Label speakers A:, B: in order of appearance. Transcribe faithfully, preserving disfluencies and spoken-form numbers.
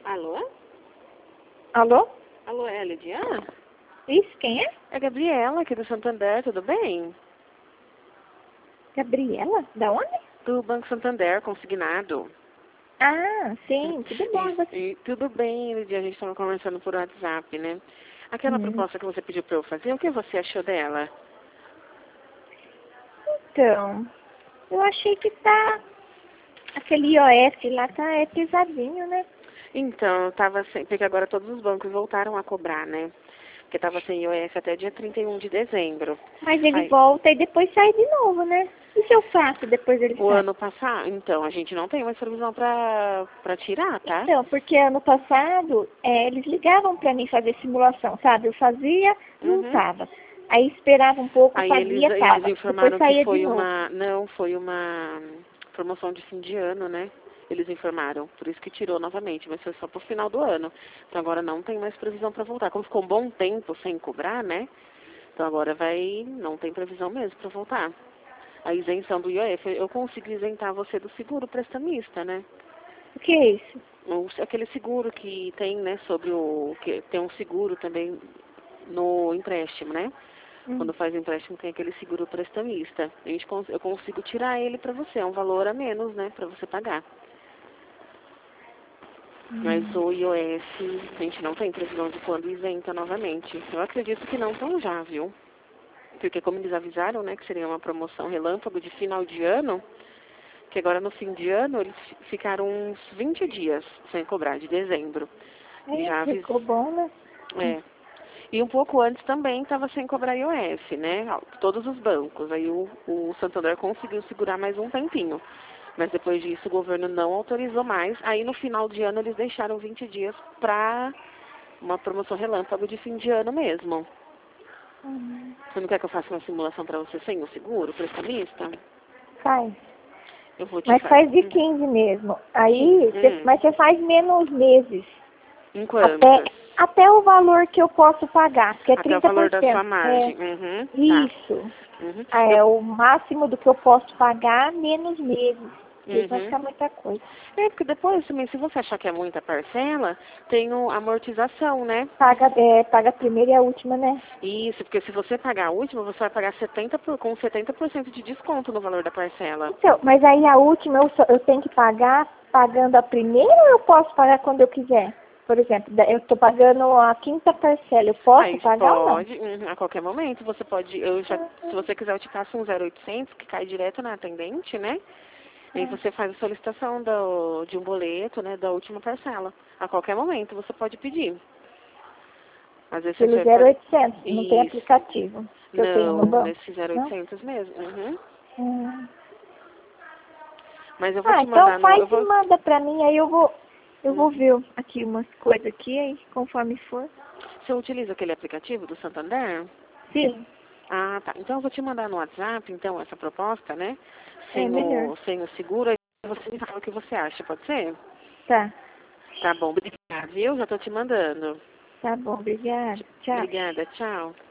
A: Alô?
B: Alô?
A: Alô, é a Lidiana?
B: Isso, quem é?
A: É a Gabriela, aqui do Santander, tudo bem?
B: Gabriela? Da onde?
A: Do Banco Santander, consignado.
B: Ah, sim, tudo bom, e
A: Isso,
B: você?
A: e tudo bem, Lidia, a gente estava conversando por WhatsApp, né? Aquela
B: Hum.
A: proposta que você pediu para eu fazer, o que você achou dela?
B: Então, eu achei que tá... Aquele I O F lá tá é pesadinho, né?
A: Então, eu tava sem... Porque agora todos os bancos voltaram a cobrar, né? Porque estava sem I O F até dia trinta e um de dezembro.
B: Mas ele
A: Aí,
B: volta e depois sai de novo, né? E se eu faço depois ele
A: o
B: sai?
A: ano passado, então, a gente não tem mais previsão para para tirar, tá?
B: Então, porque ano passado, é, eles ligavam pra mim fazer simulação, sabe? Eu fazia, não
A: Uhum.
B: tava. Aí esperava um pouco,
A: Aí eles,
B: fazia,
A: eles
B: tava. Depois
A: informaram que
B: saía de
A: foi
B: novo.
A: uma... Não, foi uma promoção de fim de ano, né? Eles informaram, por isso que tirou novamente, mas foi só pro final do ano. Então agora não tem mais previsão para voltar. Como ficou um bom tempo sem cobrar, né? Então agora vai... Não tem previsão mesmo para voltar. A isenção do I O F, eu consigo isentar você do seguro prestamista, né?
B: O que é isso?
A: O, aquele seguro que tem, né, sobre o... que tem um seguro também no empréstimo, né?
B: Hum.
A: Quando faz empréstimo tem aquele seguro prestamista. A gente, cons- eu consigo tirar ele para você, é um valor a menos, né, para você pagar. Mas
B: Hum.
A: o I O F, a gente não tem previsão de quando isenta novamente. Eu acredito que não tão já, viu? Porque como eles avisaram, né, que seria uma promoção relâmpago de final de ano, que agora no fim de ano eles fi- ficaram uns vinte dias sem cobrar, de dezembro. E
B: É,
A: já avis...
B: ficou bom, né?
A: É. E um pouco antes também estava sem cobrar I O F, né? Todos os bancos. Aí o, o Santander conseguiu segurar mais um tempinho. Mas depois disso o governo não autorizou mais. Aí no final de ano eles deixaram vinte dias para uma promoção relâmpago de fim de ano mesmo.
B: Hum.
A: Você não quer que eu faça uma simulação para você sem o seguro, prestamista?
B: Faz.
A: Eu vou te
B: Mas
A: fazer.
B: faz de quinze mesmo. Aí, cê-
A: Hum.
B: mas você faz menos meses.
A: Em
B: Até,
A: quantas?
B: até o valor que eu posso pagar, que é
A: Até o
B: trinta por
A: valor da sua
B: cento. É
A: margem. Uhum, tá.
B: isso.
A: Uhum. Eu,
B: É o máximo do que eu posso pagar, menos meses. Porque vai
A: uhum.
B: ficar muita coisa.
A: É, porque depois também, se você achar que é muita parcela, tem o amortização, né?
B: Paga, é, paga a primeira e a última, né?
A: Isso, porque se você pagar a última, você vai pagar setenta por, com setenta por cento de desconto no valor da parcela.
B: Então, mas aí a última eu, só- eu tenho que pagar pagando a primeira ou eu posso pagar quando eu quiser? Por exemplo, da- eu estou pagando a quinta parcela, eu posso
A: Aí
B: pagar ou não?
A: pode, uhum, a qualquer momento, você pode, eu já, se você quiser eu te passo um zero oitocentos que cai direto na atendente, né? E aí você faz a solicitação do, de um boleto, né, da última parcela. A qualquer momento você pode pedir. Às vezes
B: Pelo
A: você
B: zero
A: faz...
B: oitocentos, não tem
A: Isso.
B: aplicativo que eu tenho no
A: Não,
B: banco,
A: nesse zero
B: não?
A: oitocentos mesmo. Uhum.
B: Hum.
A: Mas eu vou
B: Ah,
A: te
B: então
A: mandar no... Eu
B: faz e
A: vou...
B: manda pra mim, aí eu vou, eu vou
A: Uhum.
B: ver aqui umas coisas aqui, aí conforme for.
A: Você utiliza aquele aplicativo do Santander?
B: Sim,
A: Ah, tá. Então eu vou te mandar no WhatsApp, então, essa proposta, né?
B: é
A: Sem
B: melhor.
A: o, sem o seguro, aí você me fala o que você acha, pode ser?
B: Tá,
A: Tá bom, obrigada, viu? Já tô te mandando.
B: tá bom, obrigada. Tchau.
A: Obrigada, tchau.